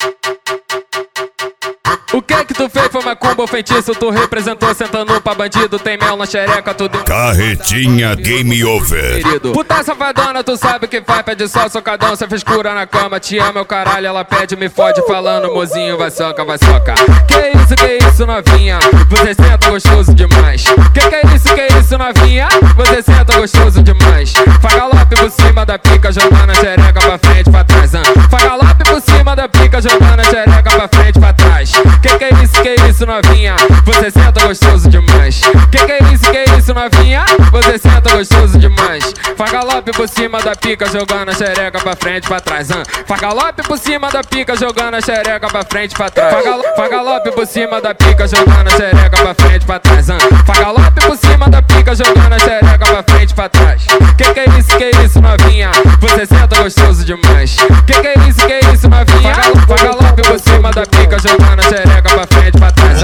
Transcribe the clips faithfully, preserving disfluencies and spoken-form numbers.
O que que tu fez foi macumba ou feitiço? Tu representou sentando pra bandido. Tem mel na xereca, tudo. Carretinha Game Over. Puta safadona, tu sabe o que faz. Pede só socadão, cê fez cura na cama. Te ama, meu caralho, ela pede, me fode. Falando, mozinho, vai soca, vai soca. Que isso, que isso, novinha? Você senta gostoso demais. Que que é isso, que isso, novinha? Você senta gostoso demais. Fagalope por cima da pica, jogando a xereca pra frente, pra trás. Fagalope por cima da pica, jogando a xereca pra frente, pra trás. Que que é isso, que isso, novinha? Você senta gostoso demais. Que que é isso, que isso, novinha? Você senta gostoso demais. Fagalope por cima da pica, jogando a xereca pra frente, pra trás. Fagalope por cima da pica, jogando a xereca pra frente, pra trás. Fagalope por cima da pica, jogando a xereca pra frente, pra trás. Fagalope por cima da pica, jogando a xereca pra frente, pra trás. Que que é isso, que isso, novinha? Você senta gostoso demais. Que que é isso, que isso, novinha? Fagalope por cima da pica, jogando a xereca pra frente, pra trás.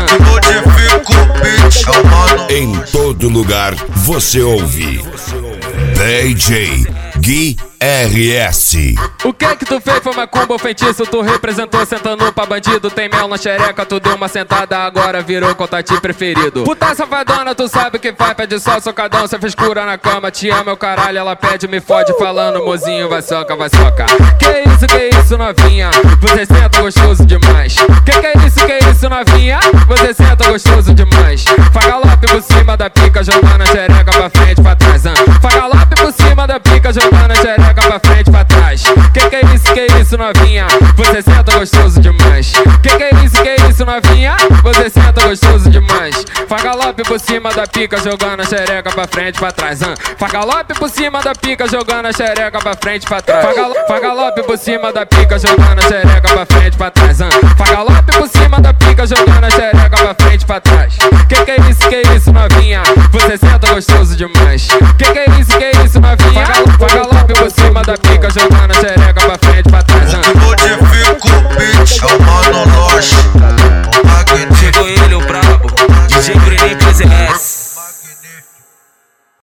Em todo lugar você ouve D J Gui R S. O que que tu fez foi macumba ou feitiço? Tu representou sentando pra bandido. Tem mel na xereca, tu deu uma sentada, agora virou contatinho preferido. Puta safadona, tu sabe o que faz. Pede só socadão, cê fez cura na cama. Te ama, meu caralho, ela pede, me fode. Falando, mozinho, vai soca, vai soca. Que isso, que isso, novinha? Você senta gostoso demais. Que que é isso, que isso, novinha? Você senta gostoso demais. Fagalope por cima da pica, jogando a xereca pra frente, pra trás. Fagalope por cima da pica, jogando a xereca pra frente, pra trás. Que que é isso, que isso, novinha? Você senta gostoso demais. Que que é isso, que isso, novinha? Você senta gostoso demais. Fagalope por cima da pica, jogando a xereca pra frente, pra trás. Fagalope por cima da pica, jogando a xereca pra frente, pra trás. Fagalope por cima da pica, jogando a xereca pra frente, pra trás. Fagalope por cima da pica, jogando a xereca pra frente, pra trás. Que que é isso, que isso, novinha? Você senta gostoso demais. Que que é